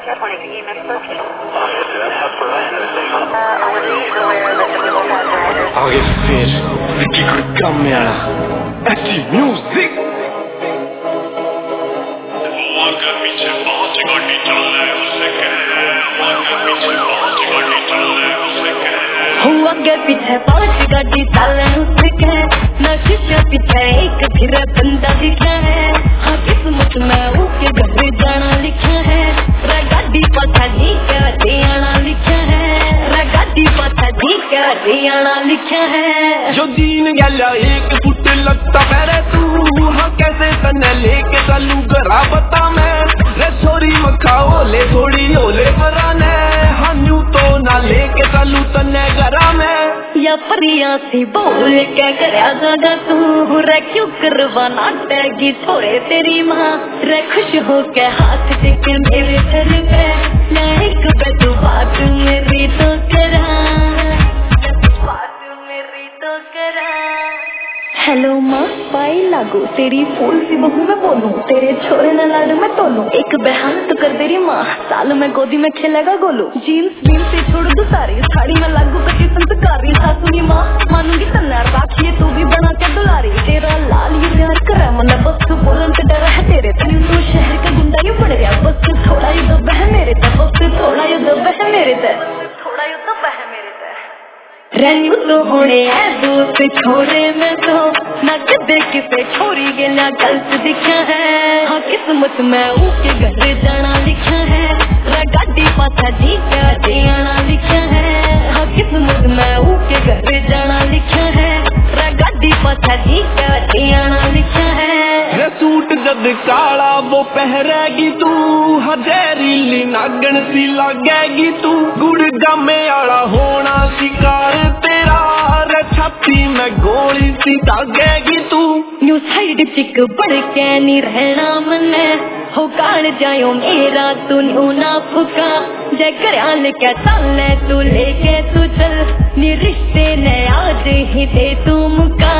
आगे फिर विकी गुड़गाम में आना ऐसी म्यूजिक पीछे बहुत गाड़ी चल रहे उसे आगे पीछे पांच गाड़ी चले उसे न शीशे पीछे एक फिर बंदा दिखा है। हाँ किस्मत में उसके घर जाना लिखा है। गाड़ी पता जी के हरियाणा लिखा है। गाड़ी पता जी के हरियाणा लिखा है। जो दीन गया एक फुट लगता मेरे तू हाँ कैसे तने लेके चलू गरा बता मैं रे छोरी मखा ओले थोड़ी ओले बराने हाँ न्यू तो ना लेके चलू तने गरा में या परिया सी बोल क्या करया जागा तू रे क्यों करवाना टैगी थोड़े तेरी माँ रे खुश हो के हाथ टेके मेरे सर पे लाइक पे तू बात मेरी तो करा हेलो माँ पाई लागू तेरी फूल सी बहू में बोलूं तेरे छोरे न लाडू में तोलूं एक बहन तो कर तेरी माँ साल में गोदी में खेलेगा गोलू जीन्स बीन से छोड़ दू सारी साड़ी में लागू करके संस्कारी सासू की माँ मानूंगी तन्नार बाकी तू भी बना के दुलारी तेरा लाल ये प्यार करे मन बस तू बोलन से डरा है तेरे तू शहर का गुंडा यू बढ़ गया बस थोड़ा यू दब है मेरे ते बस थोड़ा यू दब है मेरे ते थोड़ा यू दब है मेरे ते रेन्यू तो होने है दोस्त छोरे में तो न कदे किसे छोरी गया गलत दिखा है। हाँ किस्मत में उसके घर जाना लिखा है। गाड़ी पाछा जी के हरियाणा लिखा है। हाँ किस्मत में उसके घर जाना लिखा है। गाड़ी पाछा जी के हरियाणा लिखा है। सूट जद काला वो पहरेगी तू हजेरीली नागन सी लगेगी तू गुड़गामे आला होना शिकार तेरा रे छाती में गोली सी दागेगी तू न्यू साइड चिक बढ़ के नहीं रहना मने हो काल जायो मेरा तू न्यू ना फुका जय करया लेके चल तू लेके तू चल नी रिश्ते ने आज ही दे तू मुका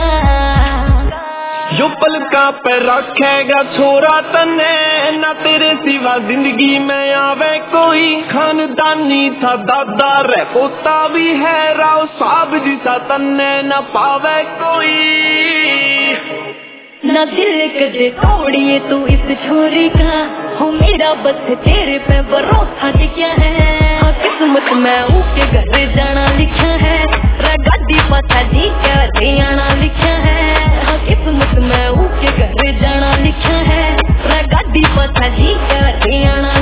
जो पलका पे रखेगा छोरा तने न तेरे सिवा जिंदगी में आवे कोई खानदानी था दादा रे पोता भी है राव साहब जिसा तने न पावे कोई न दिल कदे तोड़िए तू इस छोरी का हो मेरा बस तेरे पे भरोसा क्या है। हाँ किस्मत में उसके घर जाना लिखा है। गाड़ी पता जी के हरियाणा लिखा है। हाँ किस्मत में उसके घर जाना लिखा है। गाड़ी पता जी के हरियाणा